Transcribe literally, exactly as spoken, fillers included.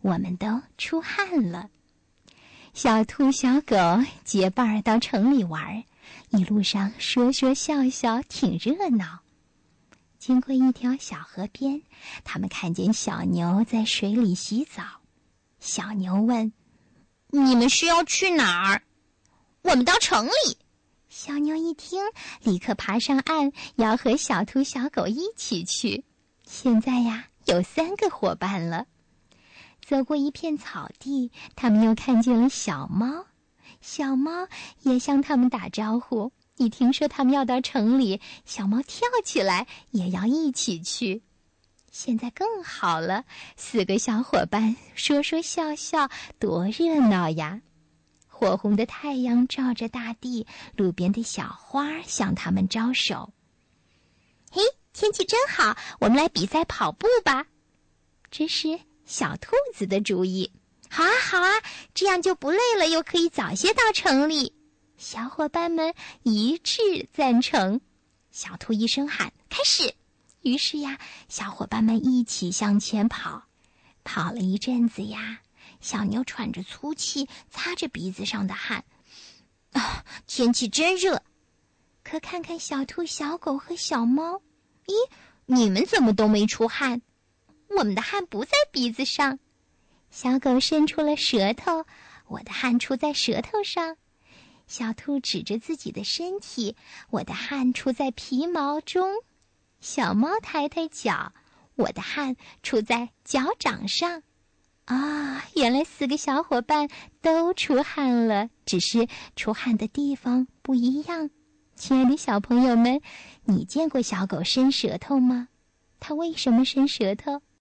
我们都出汗了。小兔小狗结伴儿到城里玩，一路上说说笑笑，挺热闹。经过一条小河边，他们看见小牛在水里洗澡。小牛问： 你们是要去哪儿？我们到城里。 小牛一听，立刻爬上岸，要和小兔小狗一起去。现在呀，有三个伙伴了。走过一片草地，他们又看见了小猫。小猫也向他们打招呼。一听说他们要到城里，小猫跳起来，也要一起去。现在更好了，四个小伙伴说说笑笑，多热闹呀！火红的太阳照着大地，路边的小花向他们招手。嘿，天气真好，我们来比赛跑步吧！这是小兔子的主意。好啊，好啊，这样就不累了，又可以早些到城里。小伙伴们一致赞成。小兔一声喊：开始！于是呀，小伙伴们一起向前跑。跑了一阵子呀，小牛喘着粗气，擦着鼻子上的汗。 啊，天气真热。 可看看小兔小狗和小猫，咦，你们怎么都没出汗？我们的汗不在鼻子上。小狗伸出了舌头，我的汗出在舌头上。小兔指着自己的身体，我的汗出在皮毛中。小猫抬抬脚，我的汗出在脚掌上。啊，原来四个小伙伴都出汗了，只是出汗的地方不一样。亲爱的小朋友们，你见过小狗伸舌头吗？它为什么伸舌头？